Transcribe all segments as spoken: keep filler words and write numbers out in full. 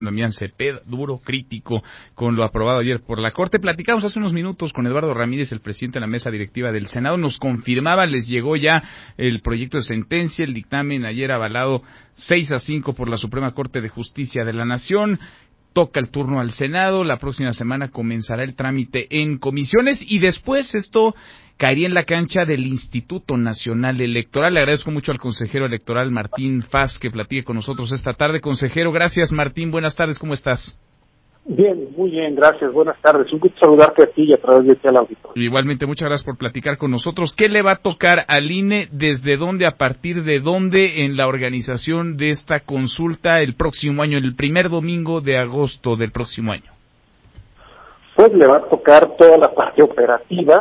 Damián Cepeda, duro, crítico con lo aprobado ayer por la Corte. Platicamos hace unos minutos con Eduardo Ramírez, el presidente de la mesa directiva del Senado. Nos confirmaba, les llegó ya el proyecto de sentencia, el dictamen ayer avalado seis a cinco por la Suprema Corte de Justicia de la Nación. Toca el turno al Senado, la próxima semana comenzará el trámite en comisiones y después esto caería en la cancha del Instituto Nacional Electoral. Le agradezco mucho al consejero electoral Martín Faz que platique con nosotros esta tarde. Consejero, gracias. Martín, buenas tardes, ¿cómo estás? Bien, muy bien, gracias, buenas tardes. Un gusto saludarte a ti y a través de ti al auditorio. Igualmente, muchas gracias por platicar con nosotros. ¿Qué le va a tocar al I N E? ¿Desde dónde, a partir de dónde en la organización de esta consulta el próximo año, el primer domingo de agosto del próximo año? Pues le va a tocar toda la parte operativa,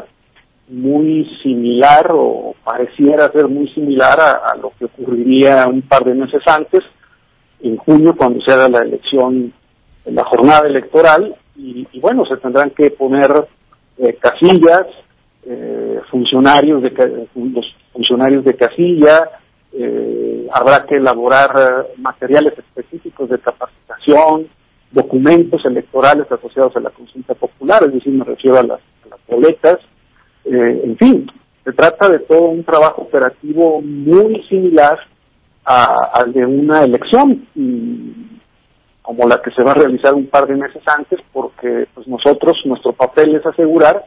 muy similar o pareciera ser muy similar a, a lo que ocurriría un par de meses antes, en junio, cuando se haga la elección, la jornada electoral, y, y bueno, se tendrán que poner eh, casillas, eh, funcionarios de los funcionarios de casilla, eh, habrá que elaborar eh, materiales específicos de capacitación, documentos electorales asociados a la consulta popular, es decir, me refiero a las, a las boletas, eh, en fin, se trata de todo un trabajo operativo muy similar a, al de una elección, y como la que se va a realizar un par de meses antes, porque pues nosotros, nuestro papel es asegurar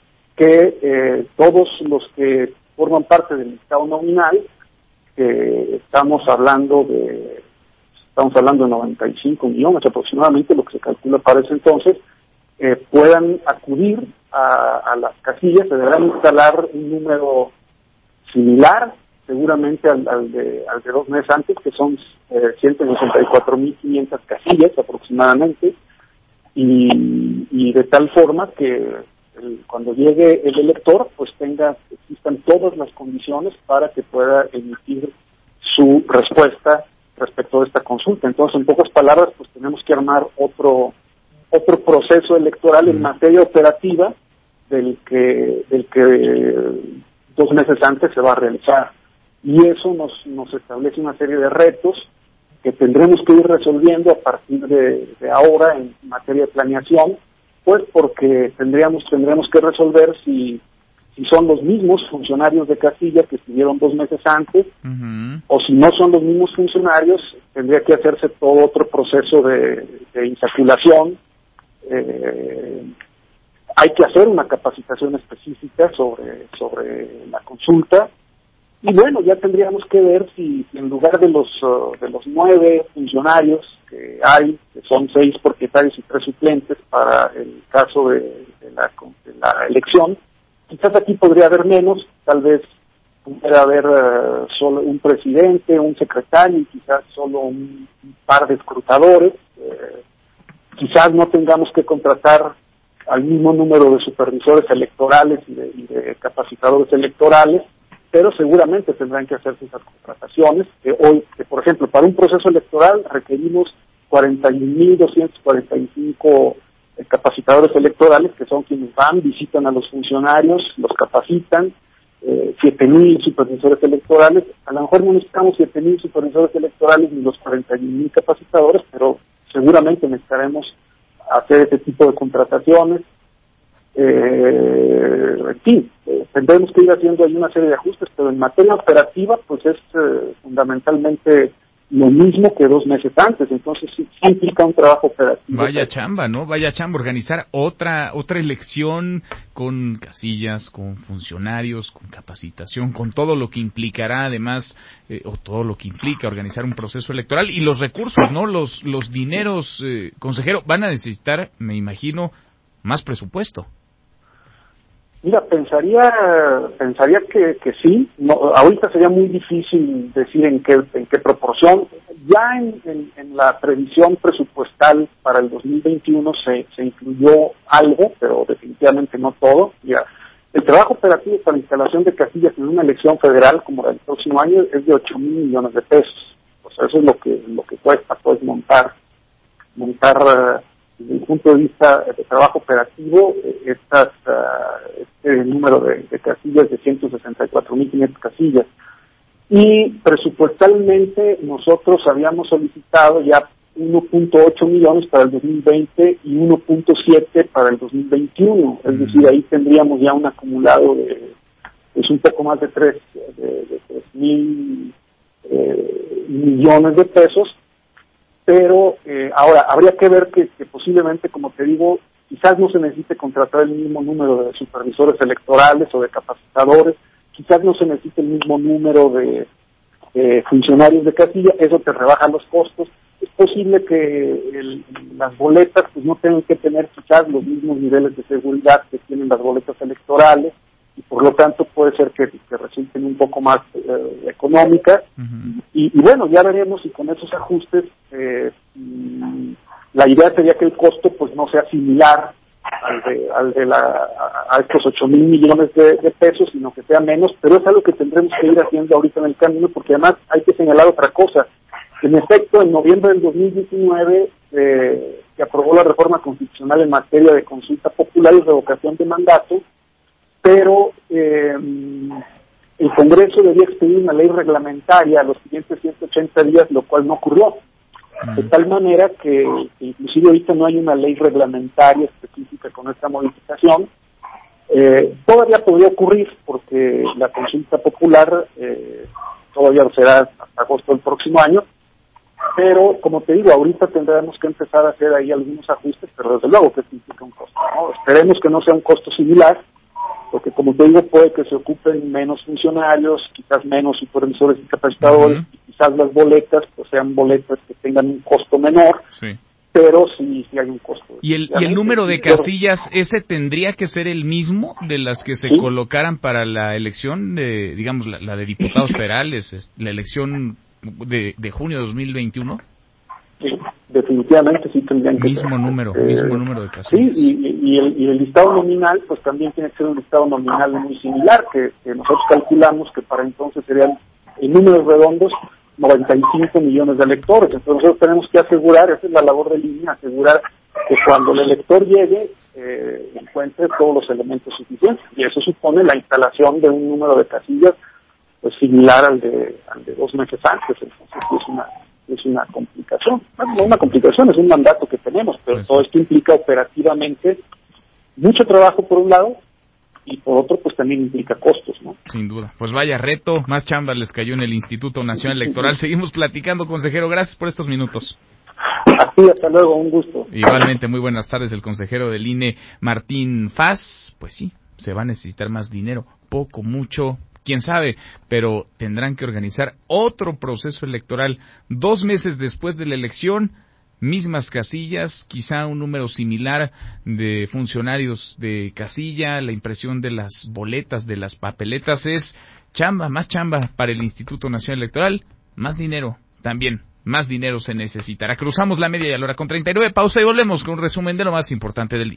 que eh, todos los que forman parte del listado nominal, que estamos hablando de estamos hablando de noventa y cinco millones aproximadamente, lo que se calcula para ese entonces, eh, puedan acudir a, a las casillas. Se deberán instalar un número similar, seguramente al, al, de, al de dos meses antes, que son eh, ciento sesenta y cuatro mil quinientas casillas aproximadamente, y, y de tal forma que el, cuando llegue el elector, pues tenga, existan todas las condiciones para que pueda emitir su respuesta respecto de esta consulta. Entonces, en pocas palabras, pues tenemos que armar otro otro proceso electoral en materia operativa del que del que dos meses antes se va a realizar. Y eso nos, nos establece una serie de retos que tendremos que ir resolviendo a partir de, de ahora en materia de planeación, pues porque tendríamos tendremos que resolver si, si son los mismos funcionarios de casilla que estuvieron dos meses antes, uh-huh. o si no son los mismos funcionarios, tendría que hacerse todo otro proceso de, de insaculación. Eh, hay que hacer una capacitación específica sobre, sobre la consulta. Y bueno, ya tendríamos que ver si, si en lugar de los uh, de los nueve funcionarios que hay, que son seis propietarios y tres suplentes para el caso de, de, la, de la elección, quizás aquí podría haber menos, tal vez pudiera haber uh, solo un presidente, un secretario y quizás solo un, un par de escrutadores. Eh, quizás no tengamos que contratar al mismo número de supervisores electorales y de, y de capacitadores electorales, pero seguramente tendrán que hacerse esas contrataciones, que hoy, que por ejemplo, para un proceso electoral requerimos cuarenta y un mil doscientos cuarenta y cinco eh, capacitadores electorales, que son quienes van, visitan a los funcionarios, los capacitan, eh, siete mil supervisores electorales. A lo mejor no necesitamos siete mil supervisores electorales ni los cuarenta y un mil capacitadores, pero seguramente necesitaremos hacer ese tipo de contrataciones. Eh, en fin, eh, tendremos que ir haciendo ahí una serie de ajustes, pero en materia operativa pues es eh, fundamentalmente lo mismo que dos meses antes, entonces sí, sí implica un trabajo operativo. Vaya chamba, ¿no? Vaya chamba, organizar otra otra elección con casillas, con funcionarios, con capacitación, con todo lo que implicará además, eh, o todo lo que implica organizar un proceso electoral y los recursos, ¿no? Los los dineros, eh, consejero, van a necesitar, me imagino, más presupuesto. Mira, pensaría pensaría que, que sí. No, ahorita sería muy difícil decir en qué en qué proporción. Ya en, en, en la previsión presupuestal para el dos mil veintiuno se, se incluyó algo, pero definitivamente no todo. Ya, el trabajo operativo para instalación de casillas en una elección federal como la del próximo año es de ocho mil millones de pesos. O sea, eso es lo que lo que cuesta pues montar montar uh, desde el punto de vista de trabajo operativo, estas, uh, este número de, de casillas de ciento sesenta y cuatro mil quinientas casillas. Y presupuestalmente nosotros habíamos solicitado ya uno punto ocho millones para el dos mil veinte y uno punto siete para el dos mil veintiuno. Es decir, ahí tendríamos ya un acumulado de es un poco más de tres de, de tres mil eh, millones de pesos. Pero eh, ahora habría que ver que, que posiblemente, como te digo, quizás no se necesite contratar el mismo número de supervisores electorales o de capacitadores, quizás no se necesite el mismo número de eh, funcionarios de casilla, eso te rebaja los costos. Es posible que el, las boletas pues no tengan que tener quizás los mismos niveles de seguridad que tienen las boletas electorales, y por lo tanto puede ser que, que resulten un poco más eh, económicas. Uh-huh. y, y bueno, ya veremos si con esos ajustes eh, la idea sería que el costo pues no sea similar al de, al de la, a, a estos ocho mil millones de, de pesos, sino que sea menos, pero es algo que tendremos que ir haciendo ahorita en el camino, porque además hay que señalar otra cosa. En efecto, en noviembre del dos mil diecinueve eh, se aprobó la reforma constitucional en materia de consulta popular y revocación de mandato, pero eh, el Congreso debía expedir una ley reglamentaria a los siguientes ciento ochenta días, lo cual no ocurrió. De tal manera que, inclusive ahorita no hay una ley reglamentaria específica con esta modificación. Eh, todavía podría ocurrir, porque la consulta popular eh, todavía será hasta agosto del próximo año, pero como te digo, ahorita tendremos que empezar a hacer ahí algunos ajustes, pero desde luego que esto implica un costo, ¿no? Esperemos que no sea un costo similar, porque como te digo, puede que se ocupen menos funcionarios, quizás menos supervisores y capacitadores, uh-huh. y quizás las boletas pues sean boletas que tengan un costo menor, sí. pero sí, sí hay un costo. ¿Y el, y el número de casillas, ese tendría que ser el mismo de las que se ¿Sí? colocaran para la elección de, digamos, la, la de diputados federales, la elección de, de junio de dos mil veintiuno? Sí, definitivamente sí tendrían que mismo ser. número, eh, mismo número de casillas. Sí, y, y, el, y el listado nominal, pues también tiene que ser un listado nominal muy similar, que, que nosotros calculamos que para entonces serían, en números redondos, noventa y cinco millones de electores. Entonces nosotros tenemos que asegurar, esa es la labor de línea, asegurar que cuando el elector llegue, eh, encuentre todos los elementos suficientes. Y eso supone la instalación de un número de casillas pues similar al de, al de dos meses antes. Entonces sí es una... es una complicación, bueno, no una complicación, es un mandato que tenemos, pero pues todo esto implica operativamente mucho trabajo por un lado, y por otro pues también implica costos, ¿no? Sin duda. Pues vaya reto, más chamba les cayó en el Instituto Nacional Electoral. Seguimos platicando, consejero, gracias por estos minutos. Así, hasta luego, un gusto. Igualmente, muy buenas tardes, el consejero del I N E, Martín Faz. Pues sí, se va a necesitar más dinero, poco, mucho, quién sabe, pero tendrán que organizar otro proceso electoral dos meses después de la elección, mismas casillas, quizá un número similar de funcionarios de casilla, la impresión de las boletas, de las papeletas. Es chamba, más chamba para el Instituto Nacional Electoral, más dinero también. Más dinero se necesitará. Cruzamos la media y a la hora con treinta y nueve, pausa y volvemos con un resumen de lo más importante del día.